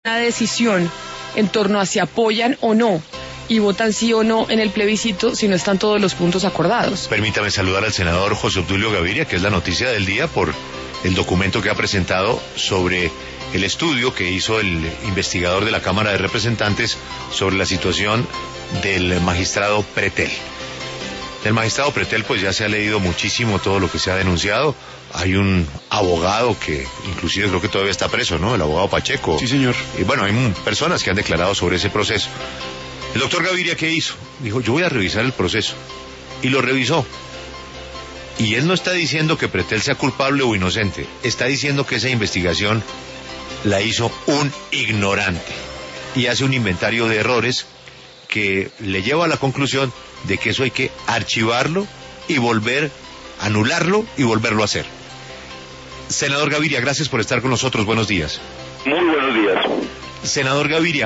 una decisión en torno a si apoyan o no y votan sí o no en el plebiscito si no están todos los puntos acordados. Permítame saludar al senador José Obdulio Gaviria, que es la noticia del día por el documento que ha presentado sobre el estudio que hizo el investigador de la Cámara de Representantes sobre la situación del magistrado Pretel. Del magistrado Pretel pues ya se ha leído muchísimo todo lo que se ha denunciado. Hay un abogado que inclusive creo que todavía está preso, ¿no? El abogado Pacheco. Sí, señor. Y bueno, hay personas que han declarado sobre ese proceso. El doctor Gaviria, ¿qué hizo? Dijo, yo voy a revisar el proceso. Y lo revisó. Y él no está diciendo que Pretel sea culpable o inocente. Está diciendo que esa investigación la hizo un ignorante. Y hace un inventario de errores que le lleva a la conclusión de que eso hay que archivarlo y anularlo y volverlo a hacer. Senador Gaviria, gracias por estar con nosotros. Buenos días. Muy buenos días. Senador Gaviria,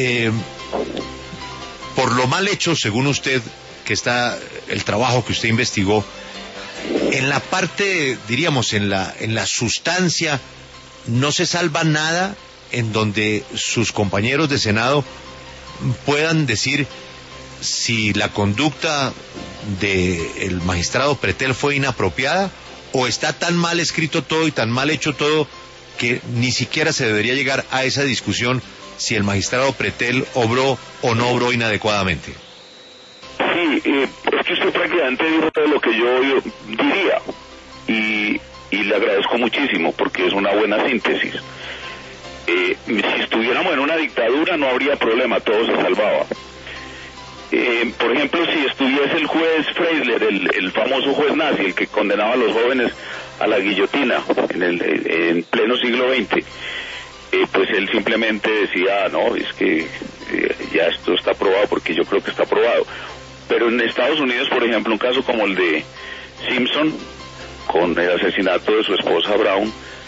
por lo mal hecho, según usted, que está el trabajo que usted investigó, en la parte, diríamos, en la sustancia, no se salva nada en donde sus compañeros de Senado puedan decir si la conducta del magistrado Pretel fue inapropiada o está tan mal escrito todo y tan mal hecho todo que ni siquiera se debería llegar a esa discusión si el magistrado Pretel obró o no obró inadecuadamente. Sí, es que usted prácticamente dijo todo lo que yo diría y le agradezco muchísimo porque es una buena síntesis. Si estuviéramos en una dictadura no habría problema, todo se salvaba. Por ejemplo, si estuviese el juez Freisler, el famoso juez nazi, el que condenaba a los jóvenes a la guillotina en pleno siglo XX, pues él simplemente decía, no, es que ya esto está aprobado porque yo creo que está aprobado. Pero en Estados Unidos, por ejemplo, un caso como el de Simpson, con el asesinato de su esposa Brown,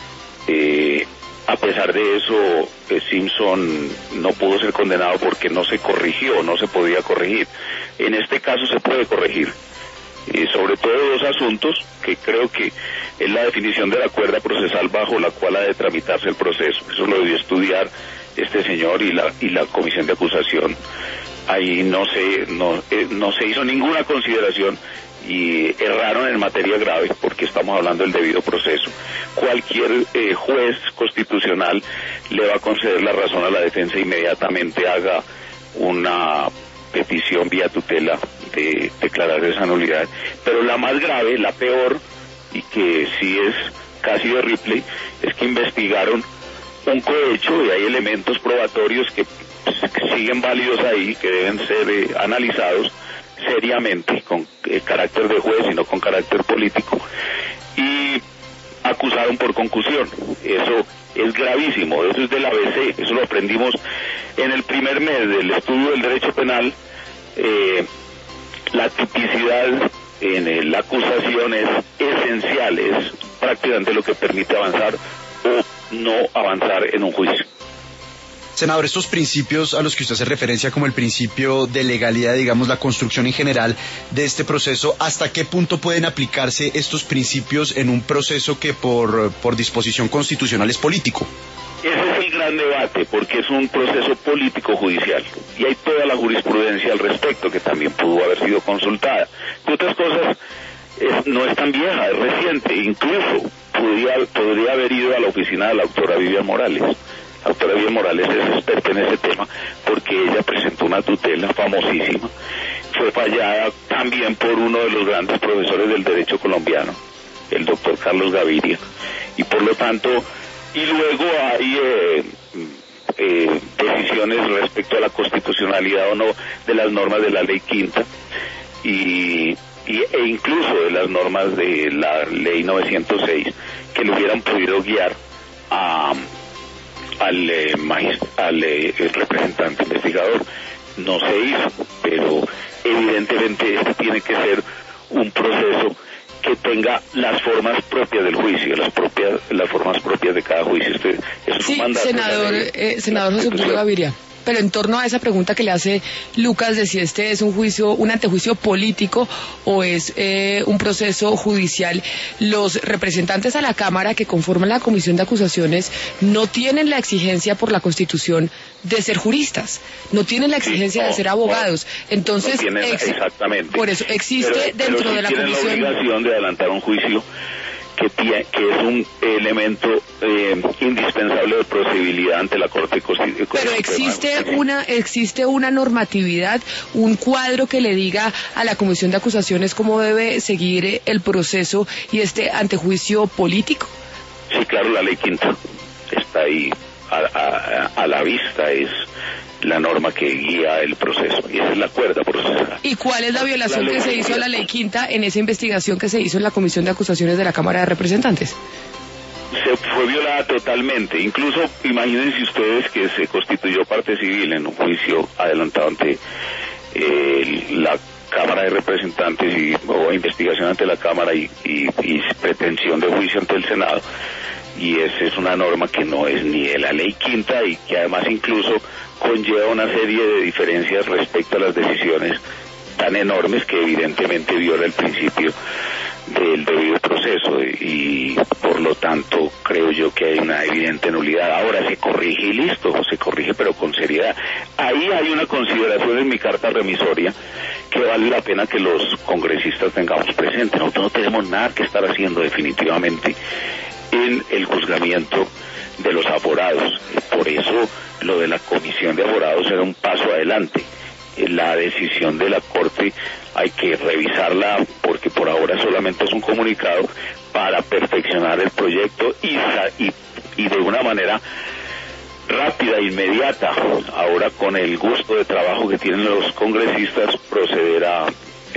a pesar de eso, Simpson no pudo ser condenado porque no se corrigió, no se podía corregir. En este caso se puede corregir, sobre todo dos asuntos que creo que es la definición de la cuerda procesal bajo la cual ha de tramitarse el proceso. Eso lo debió estudiar este señor y la comisión de acusación. Ahí no se hizo ninguna consideración y erraron en materia grave porque estamos hablando del debido proceso. Cualquier juez constitucional le va a conceder la razón a la defensa, inmediatamente haga una petición vía tutela de declarar esa nulidad. Pero la más grave, la peor, y que sí es casi de Ripley, es que investigaron un cohecho y hay elementos probatorios que siguen válidos ahí, que deben ser analizados seriamente, con carácter de juez y no con carácter político, y acusaron por concusión. Eso es gravísimo, eso es del ABC, eso lo aprendimos en el primer mes del estudio del derecho penal. La tipicidad en la acusación es esencial, es prácticamente lo que permite avanzar o no avanzar en un juicio. Senador, estos principios a los que usted hace referencia como el principio de legalidad, digamos la construcción en general de este proceso, ¿hasta qué punto pueden aplicarse estos principios en un proceso que por disposición constitucional es político? Ese es el gran debate, porque es un proceso político-judicial y hay toda la jurisprudencia al respecto que también pudo haber sido consultada. De otras cosas, no es tan vieja, es reciente, incluso podría haber ido a la oficina de la doctora Vivian Morales. La doctora Vivian Morales es experta en ese tema porque ella presentó una tutela famosísima, fue fallada también por uno de los grandes profesores del derecho colombiano, el doctor Carlos Gaviria, y por lo tanto, y luego hay decisiones respecto a la constitucionalidad o no de las normas de la ley quinta e incluso de las normas de la ley 906 que le hubieran podido guiar al representante investigador. No se hizo, pero evidentemente este tiene que ser un proceso que tenga las formas propias del juicio, las formas propias de cada juicio. Es sí, un mandato. senador José Obdulio Gaviria. Pero en torno a esa pregunta que le hace Lucas de si este es un antejuicio político o es un proceso judicial, los representantes a la Cámara que conforman la comisión de acusaciones no tienen la exigencia por la Constitución de ser juristas, no tienen la exigencia de ser abogados. Entonces, exactamente. Por eso existe dentro de la comisión la obligación de adelantar un juicio que es un elemento indispensable de procedibilidad ante la Corte Constitucional. Pero existe una normatividad, un cuadro que le diga a la Comisión de Acusaciones cómo debe seguir el proceso y este antejuicio político. Sí, claro, la ley quinta está ahí a la vista, es la norma que guía el proceso, y esa es la cuerda procesal. ¿Y cuál es la violación que se hizo a la ley quinta en esa investigación que se hizo en la Comisión de Acusaciones de la Cámara de Representantes? Se fue violada totalmente. Incluso imagínense ustedes que se constituyó parte civil en un juicio adelantado ante la Cámara de Representantes o investigación ante la Cámara y pretensión de juicio ante el Senado. Y esa es una norma que no es ni de la ley quinta y que además incluso conlleva una serie de diferencias respecto a las decisiones tan enormes que evidentemente viola el principio del debido proceso y por lo tanto creo yo que hay una evidente nulidad. Ahora se corrige y listo, se corrige pero con seriedad. Ahí hay una consideración en mi carta remisoria que vale la pena que los congresistas tengamos presente. Nosotros no tenemos nada que estar haciendo definitivamente en el juzgamiento de los aforados. Por eso lo de la comisión de aforados era un paso adelante. La decisión de la Corte hay que revisarla porque por ahora solamente es un comunicado para perfeccionar el proyecto y de una manera rápida, inmediata, ahora con el gusto de trabajo que tienen los congresistas, proceder a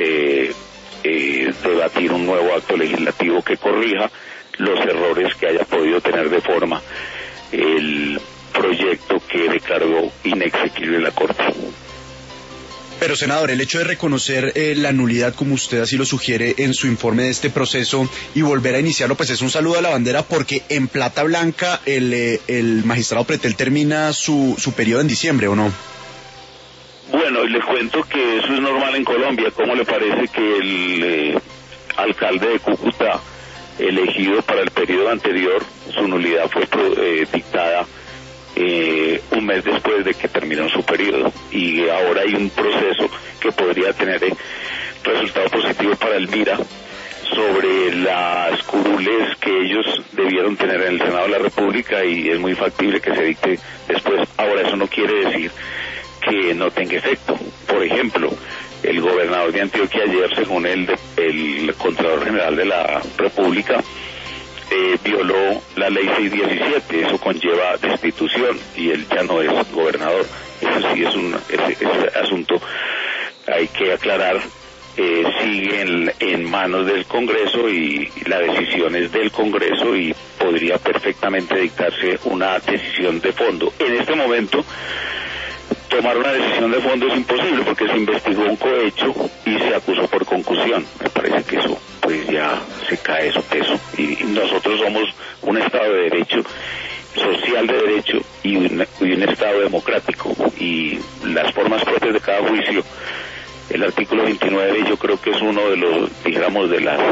debatir un nuevo acto legislativo que corrija los errores que haya podido tener de forma el proyecto que declaró inexequible la Corte. Pero, senador, el hecho de reconocer la nulidad, como usted así lo sugiere en su informe de este proceso, y volver a iniciarlo, pues es un saludo a la bandera, porque en plata blanca el magistrado Pretel termina su periodo en diciembre, ¿o no? Bueno, les cuento que eso es normal en Colombia. ¿Cómo le parece que el alcalde de Cúcuta, elegido para el periodo anterior, su nulidad fue dictada un mes después de que terminó su periodo, y ahora hay un proceso que podría tener resultado positivo para Elvira sobre las curules que ellos debieron tener en el Senado de la República, y es muy factible que se dicte después? Ahora, eso no quiere decir que no tenga efecto. Por ejemplo, el gobernador de Antioquia ayer, según el Contralor General de la República, violó la ley 617, eso conlleva destitución y él ya no es gobernador. Eso sí ese asunto hay que aclarar, sigue en manos del Congreso y la decisión es del Congreso y podría perfectamente dictarse una decisión de fondo. En este momento tomar una decisión de fondo es imposible porque se investigó un cohecho y se acusó por concusión. Me parece que eso pues ya se cae su peso, y nosotros somos un Estado de derecho, social de derecho y un Estado democrático, y las formas propias de cada juicio. El artículo 29 yo creo que es uno de los, digamos, de las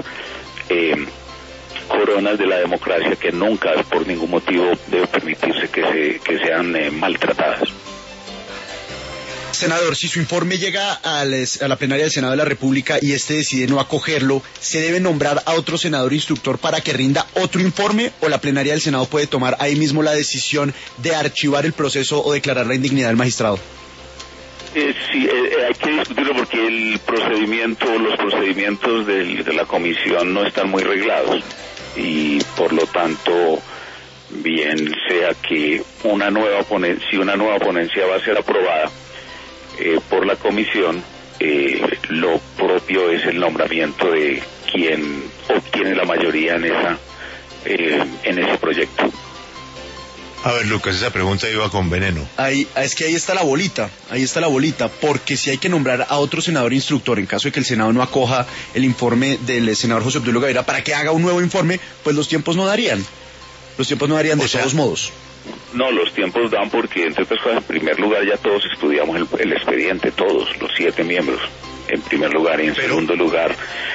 coronas de la democracia que nunca por ningún motivo debe permitirse que sean maltratadas. Senador, si su informe llega a la plenaria del Senado de la República y este decide no acogerlo, ¿se debe nombrar a otro senador instructor para que rinda otro informe, o la plenaria del Senado puede tomar ahí mismo la decisión de archivar el proceso o declarar la indignidad del magistrado? Sí, hay que discutirlo porque los procedimientos de la comisión no están muy reglados, y por lo tanto, bien sea que si una nueva ponencia va a ser aprobada por la comisión, lo propio es el nombramiento de quien obtiene la mayoría en ese proyecto. A ver, Lucas, esa pregunta iba con veneno. Es que ahí está la bolita, porque si hay que nombrar a otro senador instructor, en caso de que el Senado no acoja el informe del senador José Obdulio Gaviria para que haga un nuevo informe, pues los tiempos no darían de todos modos. No, los tiempos dan porque, entre otras cosas, en primer lugar ya todos estudiamos el expediente, todos, los 7 miembros, en primer lugar, y en segundo lugar,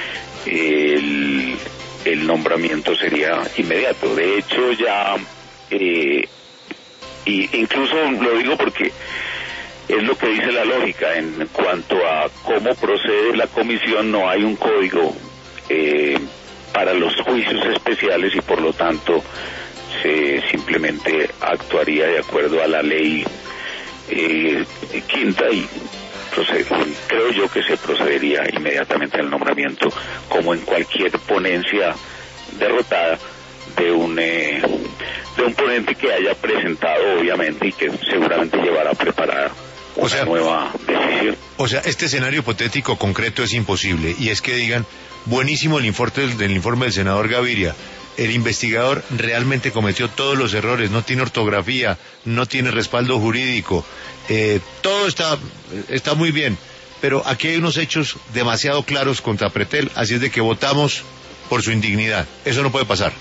el nombramiento sería inmediato. De hecho, ya, y incluso lo digo porque es lo que dice la lógica, en cuanto a cómo procede la comisión, no hay un código para los juicios especiales y por lo tanto se simplemente actuaría de acuerdo a la ley quinta y creo yo que se procedería inmediatamente al nombramiento, como en cualquier ponencia derrotada de un ponente que haya presentado, obviamente, y que seguramente llevará preparada una nueva decisión. O sea, este escenario hipotético concreto es imposible, y es que digan, buenísimo el informe del senador Gaviria, el investigador realmente cometió todos los errores, no tiene ortografía, no tiene respaldo jurídico, todo está muy bien, pero aquí hay unos hechos demasiado claros contra Pretel, así es de que votamos por su indignidad. Eso no puede pasar.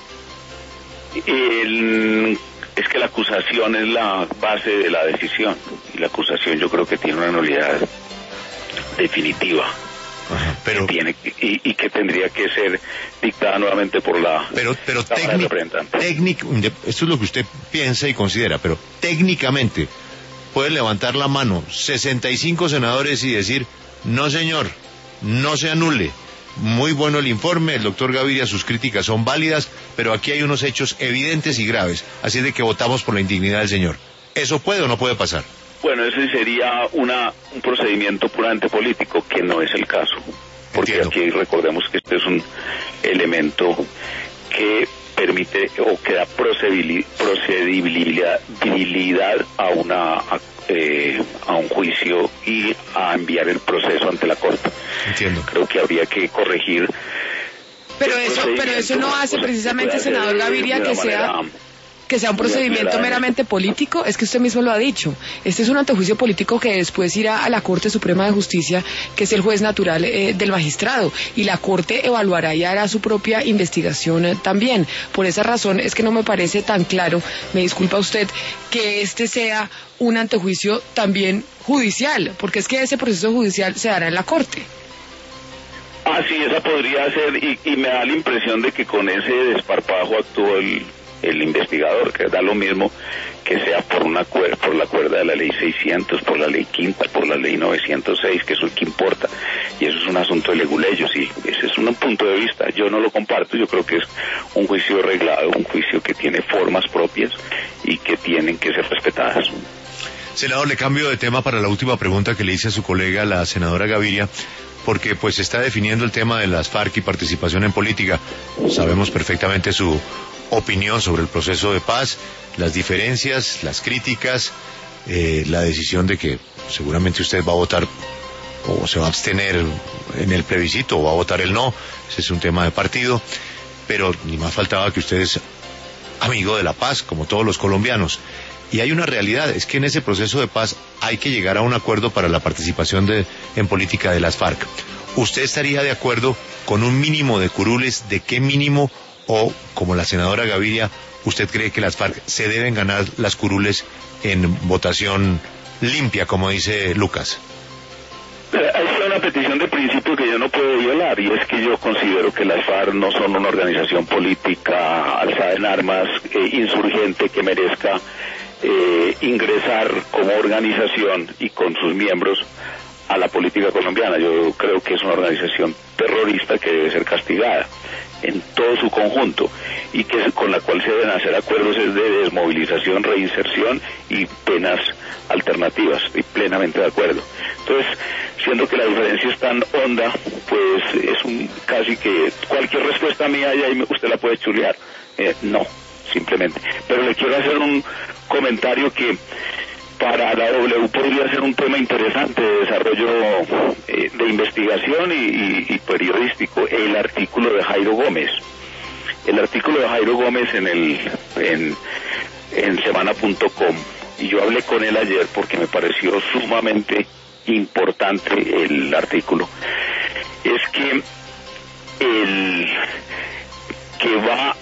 Es que la acusación es la base de la decisión, y la acusación yo creo que tiene una nulidad definitiva. Ajá, pero que tendría que ser dictada nuevamente por la Cámara de Representantes. Esto es lo que usted piensa y considera, pero técnicamente puede levantar la mano 65 senadores y decir, no señor, no se anule, muy bueno el informe, el doctor Gaviria, sus críticas son válidas, pero aquí hay unos hechos evidentes y graves, así es de que votamos por la indignidad del señor. ¿Eso puede o no puede pasar? Bueno, ese sería un procedimiento puramente político, que no es el caso. Porque Entiendo. Aquí recordemos que este es un elemento que permite o que da procedibilidad a un juicio y a enviar el proceso ante la Corte. Entiendo. Creo que habría que corregir. Pero eso no hace precisamente, senador Gaviria, que sea un procedimiento meramente político. Es que usted mismo lo ha dicho. Este es un antejuicio político que después irá a la Corte Suprema de Justicia, que es el juez natural del magistrado, y la Corte evaluará y hará su propia investigación también. Por esa razón es que no me parece tan claro, me disculpa usted, que este sea un antejuicio también judicial, porque es que ese proceso judicial se dará en la Corte. Sí, esa podría ser, y me da la impresión de que con ese desparpajo actuó el investigador, que da lo mismo que sea por la cuerda de la ley 600, por la ley quinta, por la ley 906, que eso es lo que importa, y eso es un asunto de leguleyos, y ese es un punto de vista. Yo no lo comparto, yo creo que es un juicio reglado, un juicio que tiene formas propias y que tienen que ser respetadas. Senador, le cambio de tema para la última pregunta que le hice a su colega, la senadora Gaviria, porque pues se está definiendo el tema de las FARC y participación en política. Sabemos perfectamente su opinión sobre el proceso de paz, las diferencias, las críticas, la decisión de que seguramente usted va a votar o se va a abstener en el plebiscito o va a votar el no. Ese es un tema de partido, pero ni más faltaba que usted es amigo de la paz, como todos los colombianos. Y hay una realidad, es que en ese proceso de paz hay que llegar a un acuerdo para la participación en política de las FARC. ¿Usted estaría de acuerdo con un mínimo de curules? ¿De qué mínimo? O, como la senadora Gaviria, ¿usted cree que las FARC se deben ganar las curules en votación limpia, como dice Lucas? Hay una petición de principio que yo no puedo violar, y es que yo considero que las FARC no son una organización política alzada en armas, insurgente, que merezca ingresar como organización y con sus miembros a la política colombiana. Yo creo que es una organización terrorista que debe ser castigada en todo su conjunto, y que con la cual se deben hacer acuerdos es de desmovilización, reinserción y penas alternativas. Estoy plenamente de acuerdo. Entonces, siendo que la diferencia es tan honda, pues es casi que cualquier respuesta mía ya usted la puede chulear. No, simplemente. Pero le quiero hacer un comentario que para la W podría ser un tema interesante de desarrollo de investigación y periodístico, el artículo de Jairo Gómez. El artículo de Jairo Gómez en semana.com, y yo hablé con él ayer porque me pareció sumamente importante el artículo. Es que va a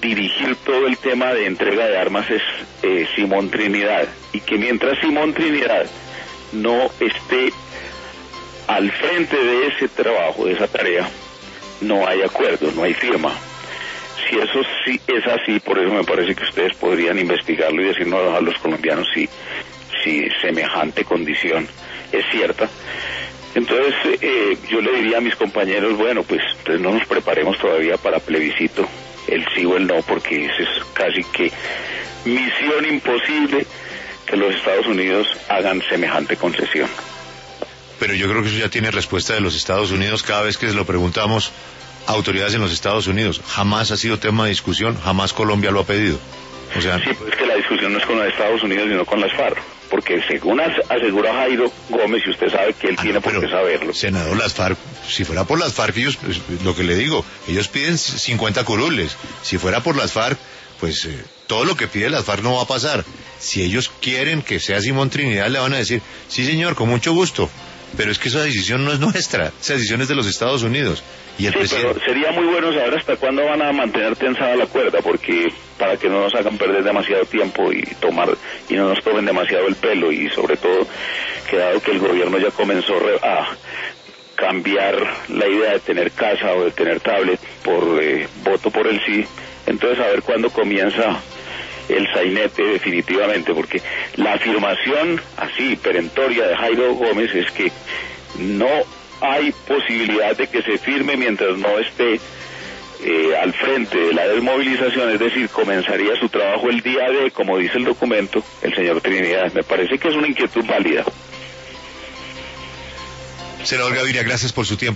dirigir todo el tema de entrega de armas es Simón Trinidad, y que mientras Simón Trinidad no esté al frente de ese trabajo, de esa tarea, no hay acuerdo, no hay firma. Si eso sí es así, por eso me parece que ustedes podrían investigarlo y decirnos a los colombianos si semejante condición es cierta. Entonces yo le diría a mis compañeros, bueno, pues no nos preparemos todavía para plebiscito, el sí o el no, porque eso es casi que misión imposible que los Estados Unidos hagan semejante concesión. Pero yo creo que eso ya tiene respuesta de los Estados Unidos cada vez que se lo preguntamos a autoridades en los Estados Unidos. Jamás ha sido tema de discusión, jamás Colombia lo ha pedido. O sea, sí, pues es que la discusión no es con los Estados Unidos, sino con las FARC. Porque según asegura Jairo Gómez, y usted sabe que él tiene por qué saberlo. Senador, las FARC, si fuera por las FARC, ellos, lo que le digo, ellos piden 50 curules. Si fuera por las FARC, pues todo lo que pide las FARC no va a pasar. Si ellos quieren que sea Simón Trinidad, le van a decir, sí señor, con mucho gusto. Pero es que esa decisión no es nuestra, esa decisión es de los Estados Unidos. Y el presidente... pero sería muy bueno saber hasta cuándo van a mantener tensada la cuerda, porque para que no nos hagan perder demasiado tiempo y no nos tomen demasiado el pelo, y sobre todo, que dado que el gobierno ya comenzó a cambiar la idea de tener casa o de tener tablet por voto por el sí, entonces a ver cuándo comienza el sainete definitivamente, porque la afirmación así perentoria de Jairo Gómez es que no hay posibilidad de que se firme mientras no esté al frente de la desmovilización, es decir, comenzaría su trabajo el día de, como dice el documento, el señor Trinidad. Me parece que es una inquietud válida. Senador Gaviria, gracias por su tiempo.